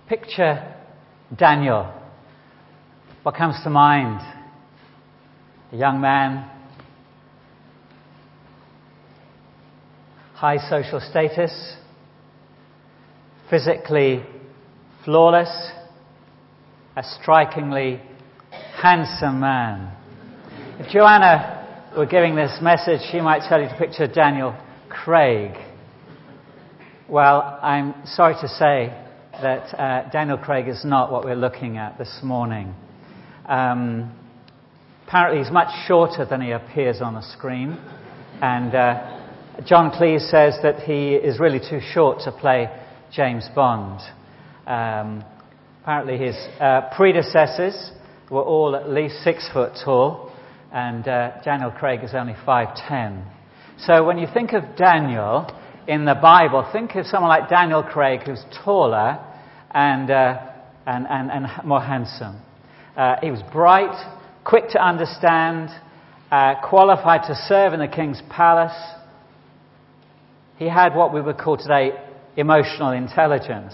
Picture Daniel. What comes to mind? A young man, high social status, physically flawless, a strikingly handsome man. If Joanna were giving this message, she might tell you to picture Daniel Craig. Well, I'm sorry to say that Daniel Craig is not what we're looking at this morning. Apparently he's much shorter than he appears on the screen, and John Cleese says that he is really too short to play James Bond. Apparently his predecessors were all at least 6 foot tall, and Daniel Craig is only 5'10". So when you think of Daniel in the Bible, think of someone like Daniel Craig, who's taller and more handsome. He was bright, quick to understand, qualified to serve in the king's palace. He had what we would call today emotional intelligence.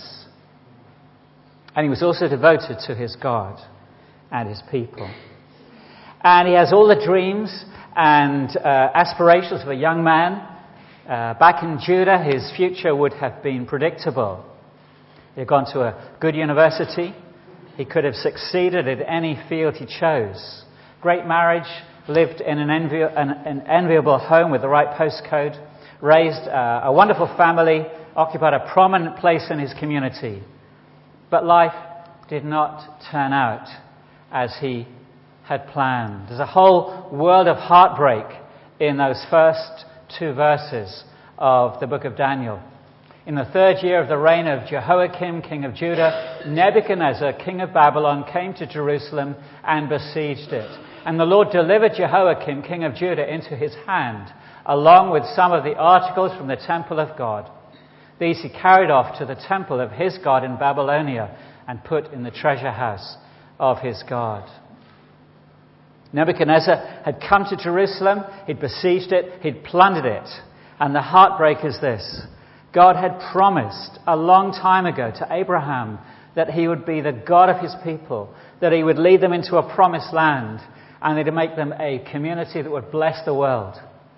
And he was also devoted to his God and his people. And he has all the dreams and aspirations of a young man. Back in Judah, his future would have been predictable. He had gone to a good university. He could have succeeded in any field he chose. Great marriage, lived in an enviable home with the right postcode, raised a wonderful family, occupied a prominent place in his community. But life did not turn out as he had planned. There's a whole world of heartbreak in those first 2 verses of the book of Daniel. In the 3rd year of the reign of Jehoiakim, king of Judah, Nebuchadnezzar, king of Babylon, came to Jerusalem and besieged it. And the Lord delivered Jehoiakim, king of Judah, into his hand, along with some of the articles from the temple of God. These he carried off to the temple of his God in Babylonia and put in the treasure house of his God. Nebuchadnezzar had come to Jerusalem, he'd besieged it, he'd plundered it. And the heartbreak is this: God had promised a long time ago to Abraham that he would be the God of his people, that he would lead them into a promised land, and he'd make them a community that would bless the world.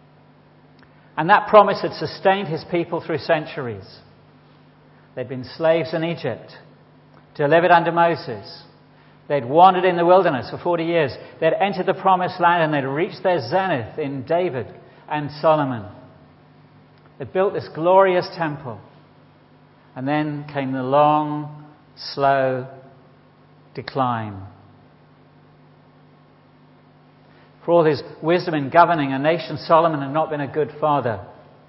And that promise had sustained his people through centuries. They'd been slaves in Egypt, delivered under Moses. They'd wandered in the wilderness for 40 years. They'd entered the promised land, and they'd reached their zenith in David and Solomon. They built this glorious temple. And then came the long, slow decline. For all his wisdom in governing a nation, Solomon had not been a good father.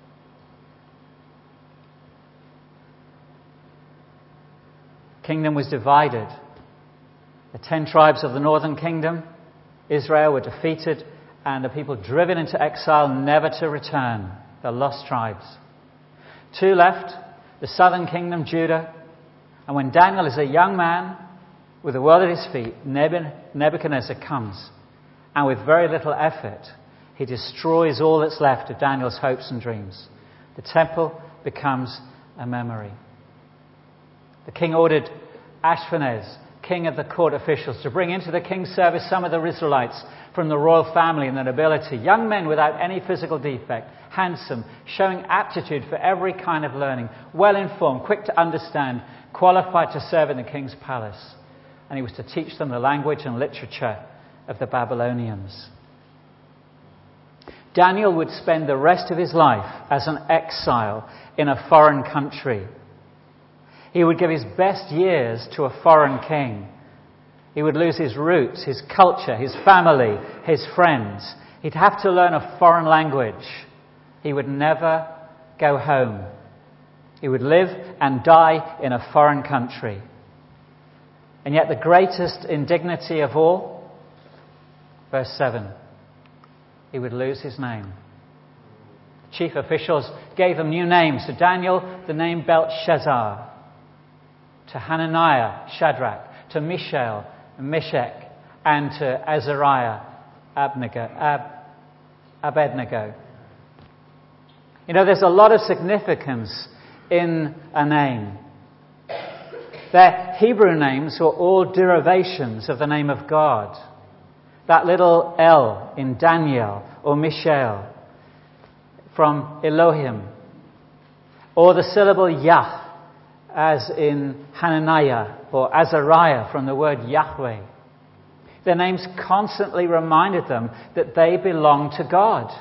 The kingdom was divided. The 10 tribes of the northern kingdom, Israel, were defeated, and the people driven into exile, never to return. The lost tribes. 2 left, the southern kingdom, Judah. And when Daniel is a young man with the world at his feet, Nebuchadnezzar comes. And with very little effort, he destroys all that's left of Daniel's hopes and dreams. The temple becomes a memory. The king ordered Ashpenaz, king of the court officials, to bring into the king's service some of the Israelites from the royal family and the nobility, young men without any physical defect, handsome, showing aptitude for every kind of learning, well-informed, quick to understand, qualified to serve in the king's palace. And he was to teach them the language and literature of the Babylonians. Daniel would spend the rest of his life as an exile in a foreign country. He would give his best years to a foreign king. He would lose his roots, his culture, his family, his friends. He'd have to learn a foreign language. He would never go home. He would live and die in a foreign country. And yet the greatest indignity of all, verse 7, he would lose his name. Chief officials gave him new names. To Daniel, the name Belteshazzar. To Hananiah, Shadrach. To Mishael, Meshach. And to Azariah, Abednego. You know, there's a lot of significance in a name. Their Hebrew names were all derivations of the name of God. That little L in Daniel or Mishael from Elohim, or the syllable Yah as in Hananiah or Azariah from the word Yahweh. Their names constantly reminded them that they belonged to God.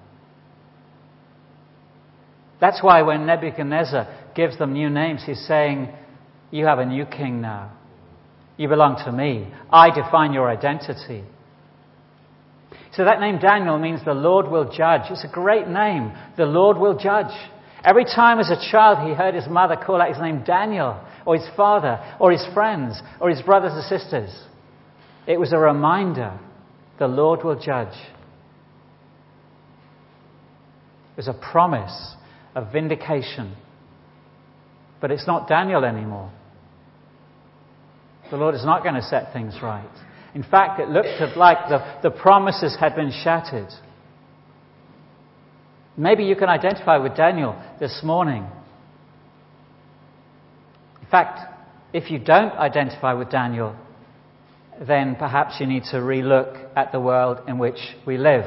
That's why when Nebuchadnezzar gives them new names, he's saying, you have a new king now. You belong to me. I define your identity. So that name Daniel means the Lord will judge. It's a great name. The Lord will judge. Every time as a child he heard his mother call out his name Daniel, or his father, or his friends, or his brothers and sisters, it was a reminder the Lord will judge. It was a promise of vindication. But it's not Daniel anymore. The Lord is not going to set things right. In fact, it looked like the promises had been shattered. Maybe you can identify with Daniel this morning. In fact, if you don't identify with Daniel, then perhaps you need to relook at the world in which we live.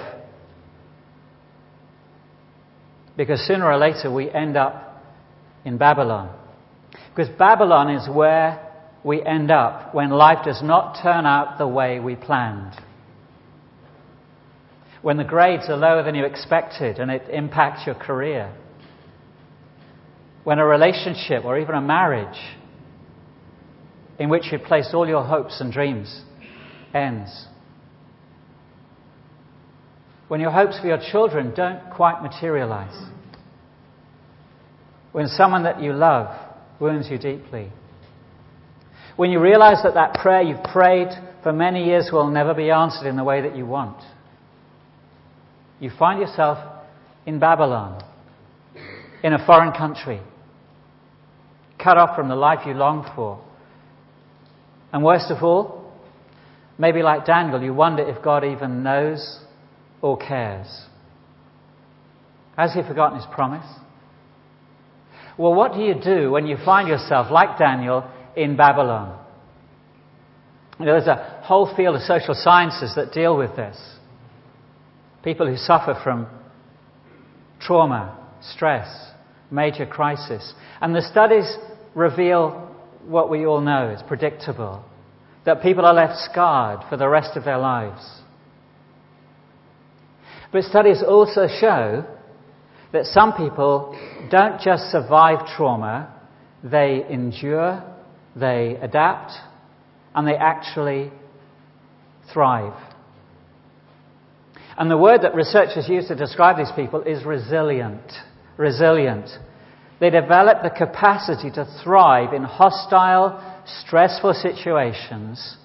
Because sooner or later we end up in Babylon. Because Babylon is where we end up when life does not turn out the way we planned. When the grades are lower than you expected and it impacts your career. When a relationship or even a marriage in which you placed all your hopes and dreams ends. When your hopes for your children don't quite materialize. When someone that you love wounds you deeply. When you realize that prayer you've prayed for many years will never be answered in the way that you want. You find yourself in Babylon, in a foreign country, cut off from the life you longed for. And worst of all, maybe like Daniel, you wonder if God even knows or cares. Has he forgotten his promise? Well, what do you do when you find yourself, like Daniel, in Babylon? There's a whole field of social sciences that deal with this. People who suffer from trauma, stress, major crisis. And the studies reveal what we all know is predictable. That people are left scarred for the rest of their lives. But studies also show that some people don't just survive trauma, they endure, they adapt, and they actually thrive. And the word that researchers use to describe these people is resilient. Resilient. They develop the capacity to thrive in hostile, stressful situations.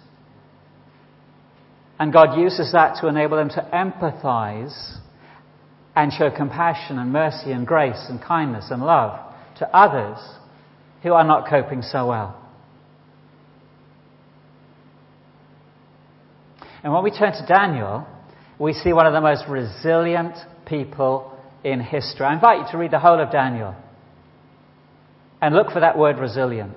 And God uses that to enable them to empathize and show compassion and mercy and grace and kindness and love to others who are not coping so well. And when we turn to Daniel, we see one of the most resilient people in history. I invite you to read the whole of Daniel and look for that word resilient.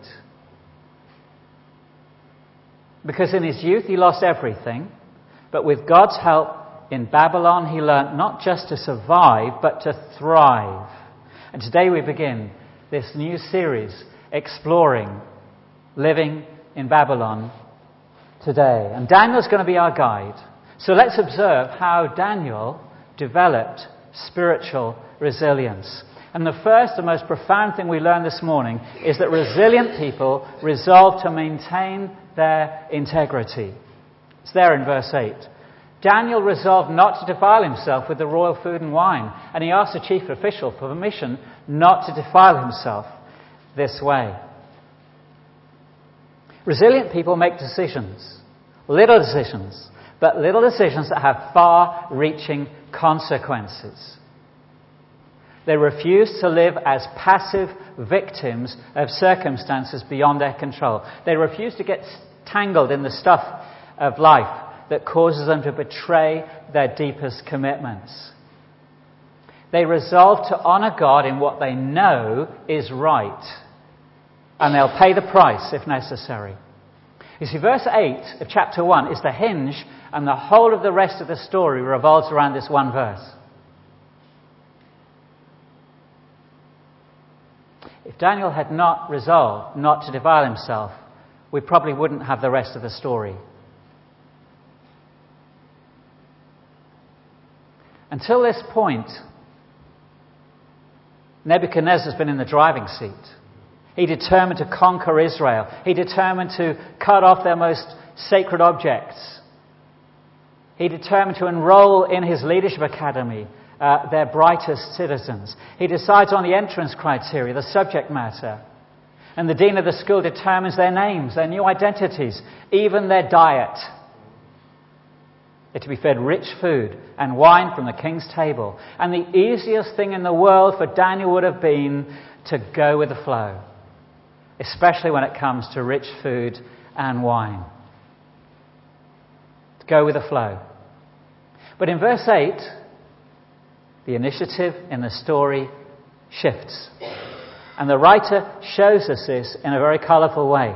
Because in his youth he lost everything, but with God's help in Babylon he learnt not just to survive, but to thrive. And today we begin this new series exploring living in Babylon today. And Daniel's going to be our guide. So let's observe how Daniel developed spiritual resilience. And the first and most profound thing we learn this morning is that resilient people resolve to maintain their integrity. It's there in verse 8. Daniel resolved not to defile himself with the royal food and wine, and he asked the chief official for permission not to defile himself this way. Resilient people make decisions, little decisions, but little decisions that have far-reaching consequences. They refuse to live as passive victims of circumstances beyond their control. They refuse to get tangled in the stuff of life that causes them to betray their deepest commitments. They resolve to honour God in what they know is right. and they'll pay the price if necessary. You see, verse 8 of chapter 1 is the hinge, and the whole of the rest of the story revolves around this one verse. If Daniel had not resolved not to defile himself, we probably wouldn't have the rest of the story. Until this point, Nebuchadnezzar's been in the driving seat. He determined to conquer Israel. He determined to cut off their most sacred objects. He determined to enroll in his leadership academy their brightest citizens. He decides on the entrance criteria, the subject matter. And the dean of the school determines their names, their new identities, even their diet. They're to be fed rich food and wine from the king's table. And the easiest thing in the world for Daniel would have been to go with the flow, especially when it comes to rich food and wine. To go with the flow. But in verse 8, the initiative in the story shifts. And the writer shows us this in a very colourful way.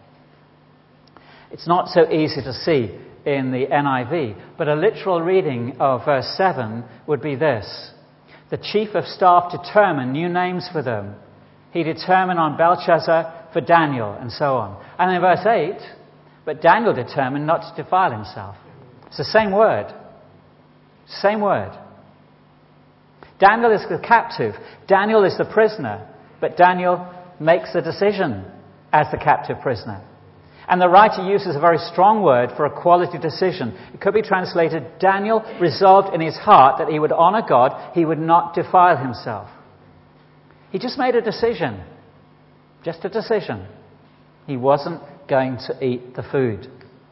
It's not so easy to see in the NIV, but a literal reading of verse 7 would be this. The chief of staff determined new names for them. He determined on Belshazzar for Daniel, and so on. And in verse 8, but Daniel determined not to defile himself. It's the same word. Same word. Daniel is the captive. Daniel is the prisoner. But Daniel makes the decision as the captive prisoner. And the writer uses a very strong word for a quality decision. It could be translated, Daniel resolved in his heart that he would honor God, he would not defile himself. He just made a decision. Just a decision. He wasn't going to eat the food.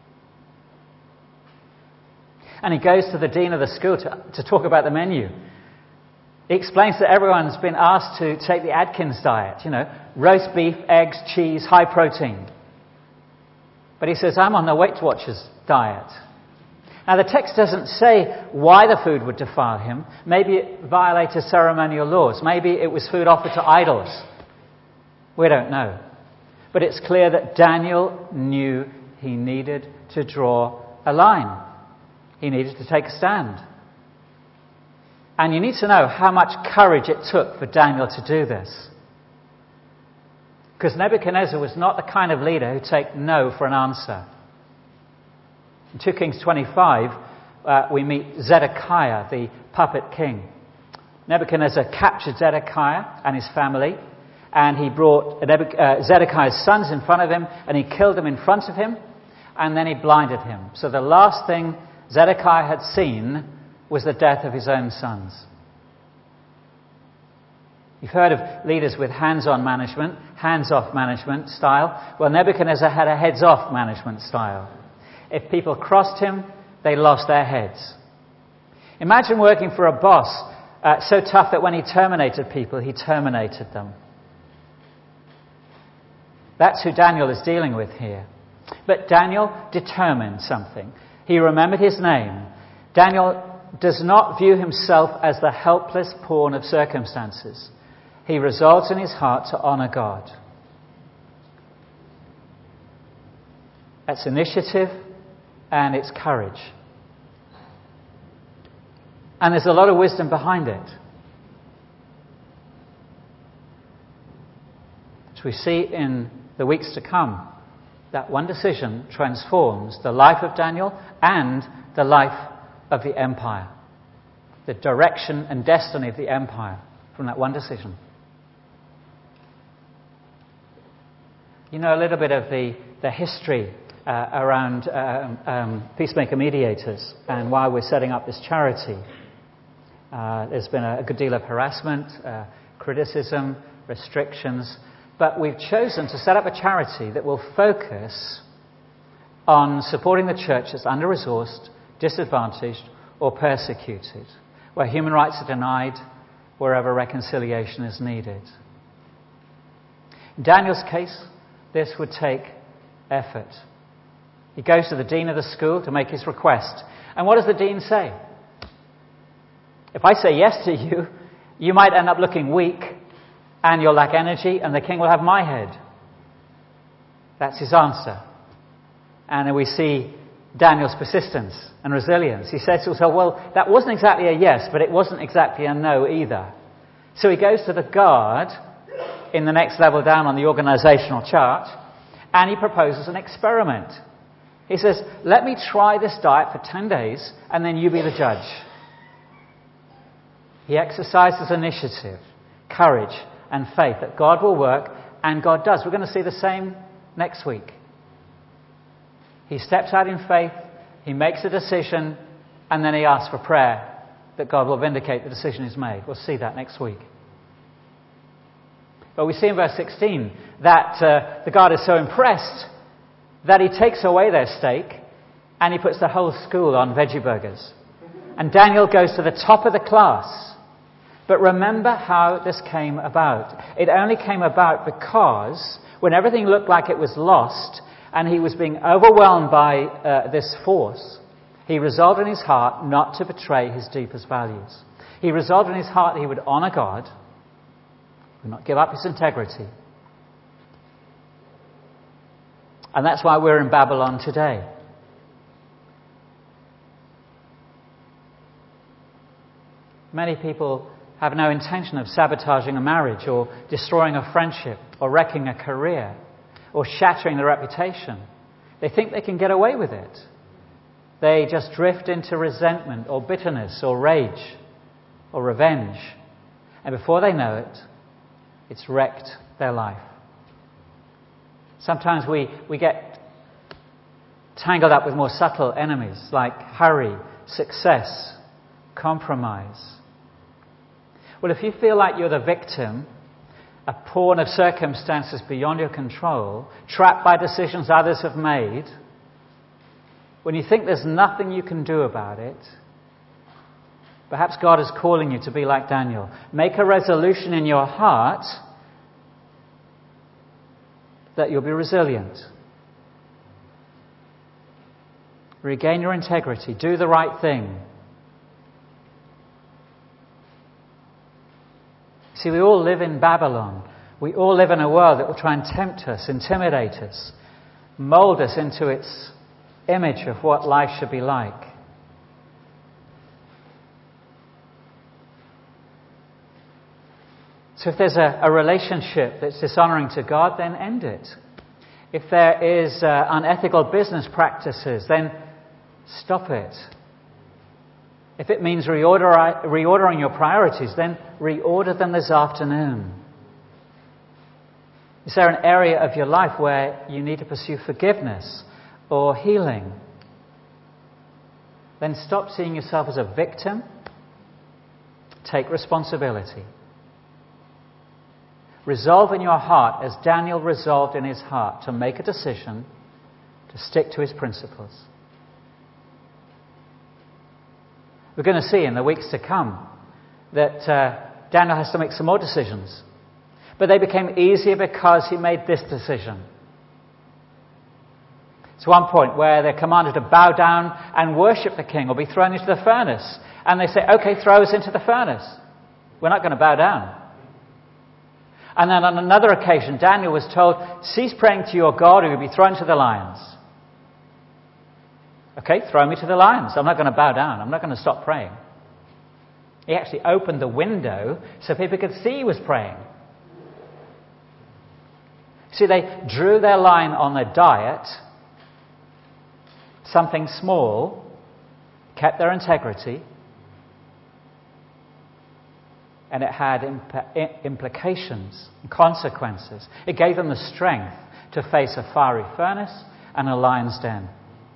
And he goes to the dean of the school to talk about the menu. He explains that everyone's been asked to take the Atkins diet, roast beef, eggs, cheese, high protein. But he says, I'm on the Weight Watchers diet. Now the text doesn't say why the food would defile him. Maybe it violated ceremonial laws. Maybe it was food offered to idols. We don't know. But it's clear that Daniel knew he needed to draw a line. He needed to take a stand. And you need to know how much courage it took for Daniel to do this. Because Nebuchadnezzar was not the kind of leader who'd take no for an answer. In 2 Kings 25, we meet Zedekiah, the puppet king. Nebuchadnezzar captured Zedekiah and his family, and he brought Zedekiah's sons in front of him, and he killed them in front of him, and then he blinded him. So the last thing Zedekiah had seen was the death of his own sons. You've heard of leaders with hands-on management, hands-off management style. Well, Nebuchadnezzar had a heads-off management style. If people crossed him, they lost their heads. Imagine working for a boss so tough that when he terminated people, he terminated them. That's who Daniel is dealing with here. But Daniel determined something. He remembered his name. Daniel does not view himself as the helpless pawn of circumstances. He resolves in his heart to honor God. That's initiative and it's courage. And there's a lot of wisdom behind it. As we see in the weeks to come, that one decision transforms the life of Daniel and the life of the empire. The direction and destiny of the empire from that one decision. You know a little bit of the history around Peacemaker Mediators and why we're setting up this charity. There's been a good deal of harassment, criticism, restrictions, but we've chosen to set up a charity that will focus on supporting the church that's under-resourced, disadvantaged, or persecuted, where human rights are denied, wherever reconciliation is needed. In Daniel's case, this would take effort. He goes to the dean of the school to make his request. And what does the dean say? If I say yes to you, you might end up looking weak and you'll lack energy and the king will have my head. That's his answer. And then we see Daniel's persistence and resilience. He says to himself, well, that wasn't exactly a yes, but it wasn't exactly a no either. So he goes to the guard in the next level down on the organizational chart, and he proposes an experiment. He says, let me try this diet for 10 days, and then you be the judge. He exercises initiative, courage, and faith that God will work, and God does. We're going to see the same next week. He steps out in faith, he makes a decision, and then he asks for prayer that God will vindicate the decision he's made. We'll see that next week. But we see in verse 16 that the guard is so impressed that he takes away their steak and he puts the whole school on veggie burgers. And Daniel goes to the top of the class. But remember how this came about. It only came about because when everything looked like it was lost and he was being overwhelmed by this force, he resolved in his heart not to betray his deepest values. He resolved in his heart that he would honor God, would not give up his integrity. And that's why we're in Babylon today. Many people have no intention of sabotaging a marriage or destroying a friendship or wrecking a career or shattering their reputation. They think they can get away with it. They just drift into resentment or bitterness or rage or revenge. And before they know it, it's wrecked their life. Sometimes we get tangled up with more subtle enemies like hurry, success, compromise. Well, if you feel like you're the victim, a pawn of circumstances beyond your control, trapped by decisions others have made, when you think there's nothing you can do about it, perhaps God is calling you to be like Daniel. Make a resolution in your heart that you'll be resilient. Regain your integrity. Do the right thing. See, we all live in Babylon. We all live in a world that will try and tempt us, intimidate us, mold us into its image of what life should be like. So if there's a relationship that's dishonoring to God, then end it. If there is unethical business practices, then stop it. If it means reordering your priorities, then reorder them this afternoon. Is there an area of your life where you need to pursue forgiveness or healing? Then stop seeing yourself as a victim. Take responsibility. Resolve in your heart, as Daniel resolved in his heart, to make a decision to stick to his principles. We're going to see in the weeks to come that Daniel has to make some more decisions. But they became easier because he made this decision. It's one point where they're commanded to bow down and worship the king or be thrown into the furnace. And they say, okay, throw us into the furnace. We're not going to bow down. And then on another occasion, Daniel was told, cease praying to your God or you'll be thrown to the lions. Okay, throw me to the lions. I'm not going to bow down. I'm not going to stop praying. He actually opened the window so people could see he was praying. See, they drew their line on their diet, something small, kept their integrity, and it had implications and consequences. It gave them the strength to face a fiery furnace and a lion's den.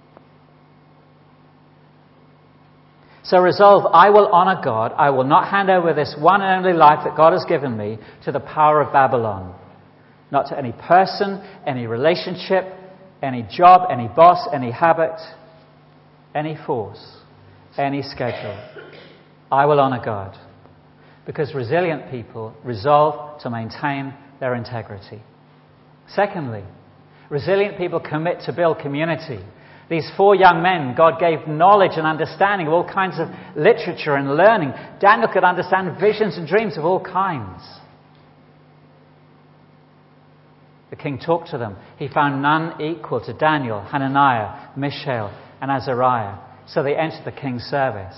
So resolve, I will honor God. I will not hand over this one and only life that God has given me to the power of Babylon. Not to any person, any relationship, any job, any boss, any habit, any force, any schedule. I will honor God. Because resilient people resolve to maintain their integrity. Secondly, resilient people commit to build community. These 4 young men, God gave knowledge and understanding of all kinds of literature and learning. Daniel could understand visions and dreams of all kinds. The king talked to them. He found none equal to Daniel, Hananiah, Mishael, and Azariah. So they entered the king's service.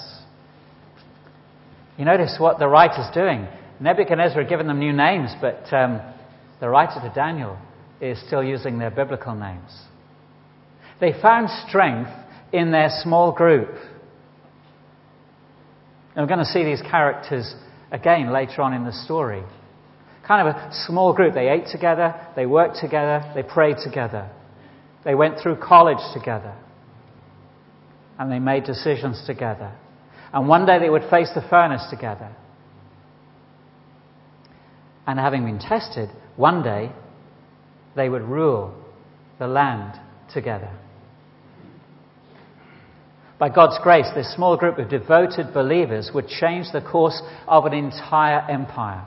You notice what the writer's doing. Nebuchadnezzar had given them new names, but the writer to Daniel is still using their biblical names. They found strength in their small group. And we're going to see these characters again later on in the story. Kind of a small group. They ate together, they worked together, they prayed together. They went through college together. And they made decisions together. And one day they would face the furnace together. And having been tested, one day they would rule the land together. By God's grace, this small group of devoted believers would change the course of an entire empire.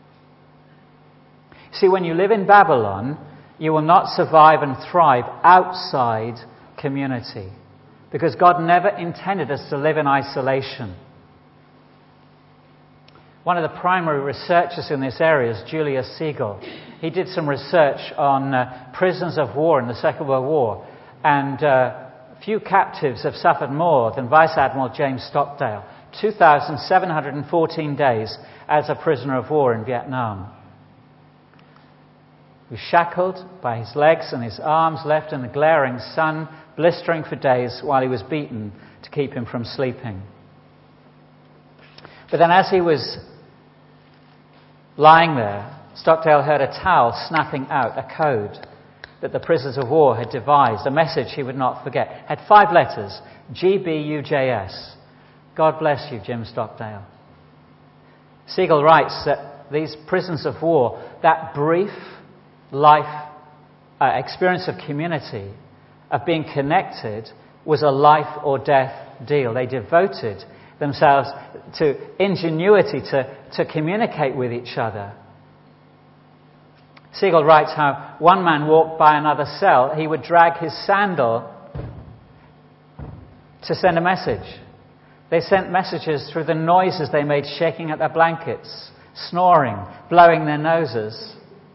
See, when you live in Babylon, you will not survive and thrive outside community, because God never intended us to live in isolation. One of the primary researchers in this area is Julius Siegel. He did some research on prisoners of war in the Second World War, and few captives have suffered more than Vice Admiral James Stockdale, 2,714 days as a prisoner of war in Vietnam. He was shackled by his legs and his arms, left in the glaring sun, blistering for days while he was beaten to keep him from sleeping. But then as he was lying there, Stockdale heard a towel snapping out a code that the prisoners of war had devised, a message he would not forget. It had 5 letters, GBUJS. God bless you, Jim Stockdale. Siegel writes that these prisoners of war, that brief life experience of community, of being connected, was a life or death deal. They devoted themselves to ingenuity to communicate with each other. Siegel writes how one man walked by another cell. He would drag his sandal to send a message. They sent messages through the noises they made, shaking at their blankets, snoring, blowing their noses.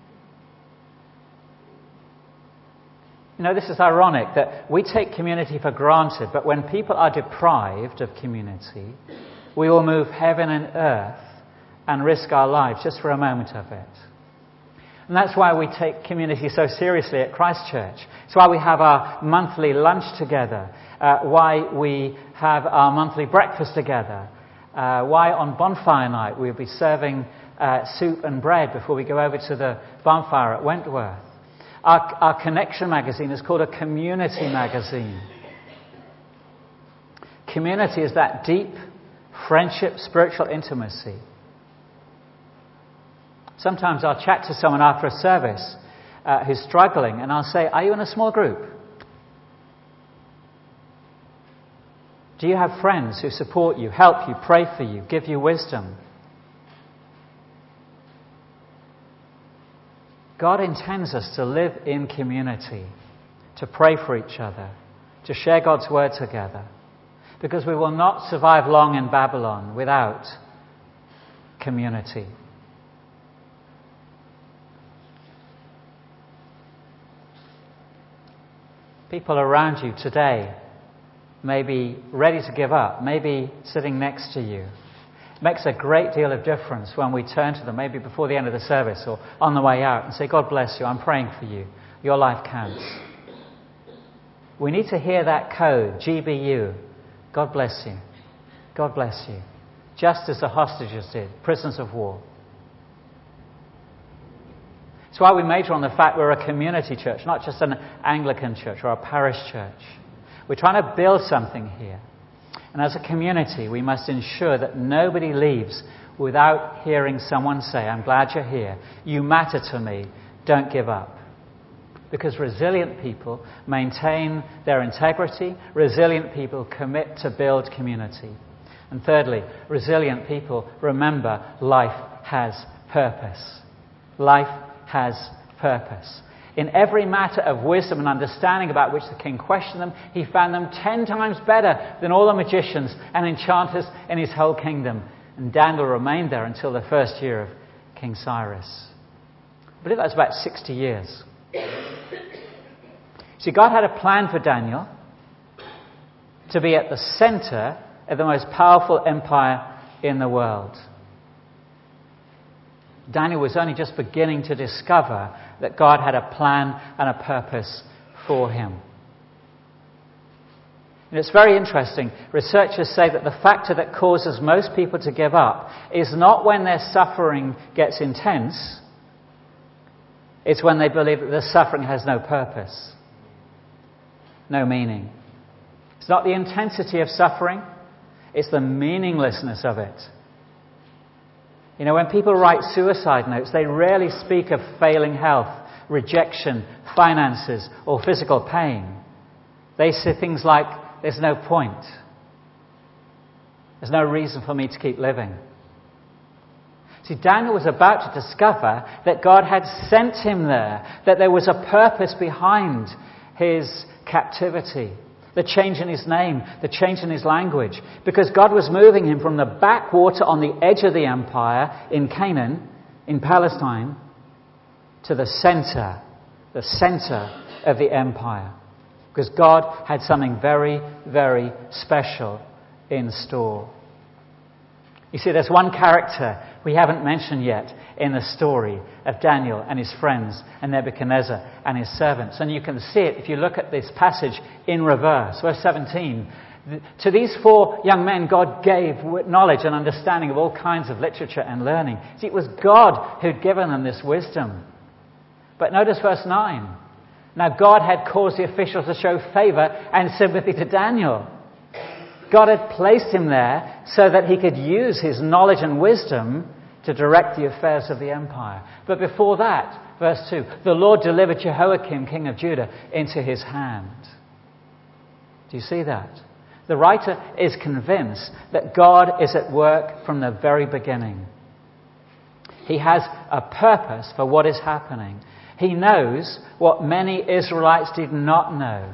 You know, this is ironic that we take community for granted, but when people are deprived of community, we will move heaven and earth and risk our lives just for a moment of it. And that's why we take community so seriously at Christchurch. It's why we have our monthly lunch together, why we have our monthly breakfast together, why on bonfire night we'll be serving soup and bread before we go over to the bonfire at Wentworth. Our Connection magazine is called a community magazine. Community is that deep friendship, spiritual intimacy. Sometimes I'll chat to someone after a service who's struggling, and I'll say, "Are you in a small group? Do you have friends who support you, help you, pray for you, give you wisdom?" God intends us to live in community, to pray for each other, to share God's word together, because we will not survive long in Babylon without community. People around you today may be ready to give up, maybe sitting next to you. It makes a great deal of difference when we turn to them, maybe before the end of the service or on the way out, and say, "God bless you, I'm praying for you. Your life counts." We need to hear that code, GBU. God bless you. God bless you. Just as the hostages did, prisoners of war. It's why we major on the fact we're a community church, not just an Anglican church or a parish church. We're trying to build something here. And as a community, we must ensure that nobody leaves without hearing someone say, "I'm glad you're here. You matter to me. Don't give up." Because resilient people maintain their integrity. Resilient people commit to build community. And thirdly, resilient people remember life has purpose. Life has purpose. In every matter of wisdom and understanding about which the king questioned them, he found them 10 times better than all the magicians and enchanters in his whole kingdom. And Daniel remained there until the first year of King Cyrus. I believe that was about 60 years. See, God had a plan for Daniel to be at the center of the most powerful empire in the world. Daniel was only just beginning to discover that God had a plan and a purpose for him. And it's very interesting. Researchers say that the factor that causes most people to give up is not when their suffering gets intense. It's when they believe that the suffering has no purpose, no meaning. It's not the intensity of suffering, it's the meaninglessness of it. You know, when people write suicide notes, they rarely speak of failing health, rejection, finances, or physical pain. They say things like, there's no point. There's no reason for me to keep living. See, Daniel was about to discover that God had sent him there, that there was a purpose behind his captivity, the change in his name, the change in his language, because God was moving him from the backwater on the edge of the empire in Canaan, in Palestine, to the center of the empire. Because God had something very, very special in store. You see, there's one character we haven't mentioned yet in the story of Daniel and his friends and Nebuchadnezzar and his servants. And you can see it if you look at this passage in reverse. Verse 17. To these 4 young men, God gave knowledge and understanding of all kinds of literature and learning. See, it was God who'd given them this wisdom. But notice verse 9. Now God had caused the officials to show favor and sympathy to Daniel. God had placed him there so that he could use his knowledge and wisdom to direct the affairs of the empire. But before that, verse 2, the Lord delivered Jehoiakim, king of Judah, into his hand. Do you see that? The writer is convinced that God is at work from the very beginning. He has a purpose for what is happening. He knows what many Israelites did not know.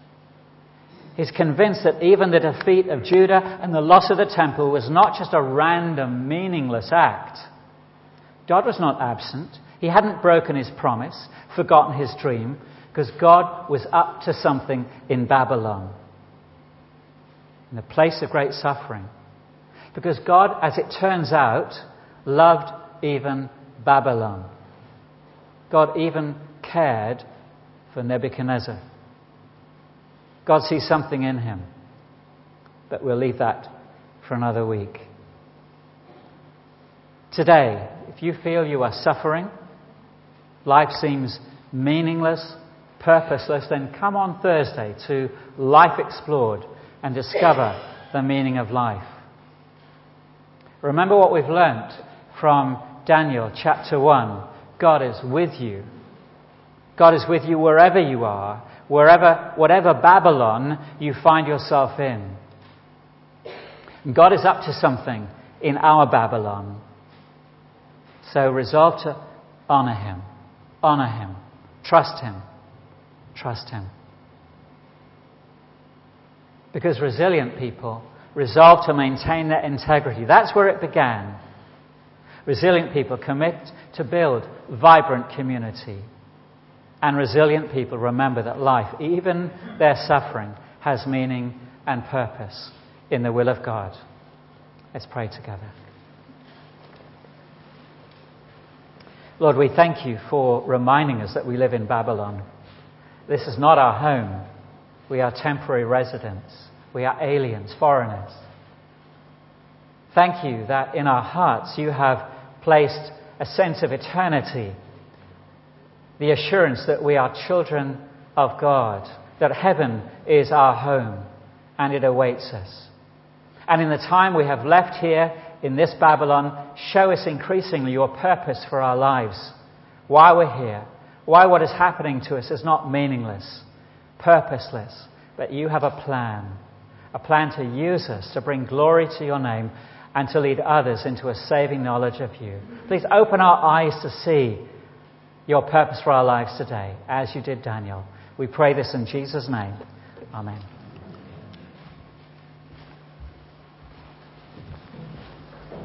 He's convinced that even the defeat of Judah and the loss of the temple was not just a random, meaningless act. God was not absent. He hadn't broken his promise, forgotten his dream, because God was up to something in Babylon, in the place of great suffering. Because God, as it turns out, loved even Babylon. God even cared for Nebuchadnezzar. God sees something in him. But we'll leave that for another week. Today, if you feel you are suffering, life seems meaningless, purposeless, then come on Thursday to Life Explored and discover the meaning of life. Remember what we've learnt from Daniel chapter 1. God is with you. God is with you wherever you are, whatever Babylon you find yourself in. God is up to something in our Babylon. So resolve to honour Him, trust Him. Because resilient people resolve to maintain their integrity. That's where it began. Resilient people commit to build vibrant community. And resilient people remember that life, even their suffering, has meaning and purpose in the will of God. Let's pray together. Lord, we thank you for reminding us that we live in Babylon. This is not our home. We are temporary residents. We are aliens, foreigners. Thank you that in our hearts you have placed a sense of eternity, the assurance that we are children of God, that heaven is our home and it awaits us. And in the time we have left here in this Babylon, show us increasingly your purpose for our lives. Why we're here, why what is happening to us is not meaningless, purposeless, but you have a plan to use us to bring glory to your name and to lead others into a saving knowledge of you. Please open our eyes to see your purpose for our lives today, as you did Daniel. We pray this in Jesus' name. Amen.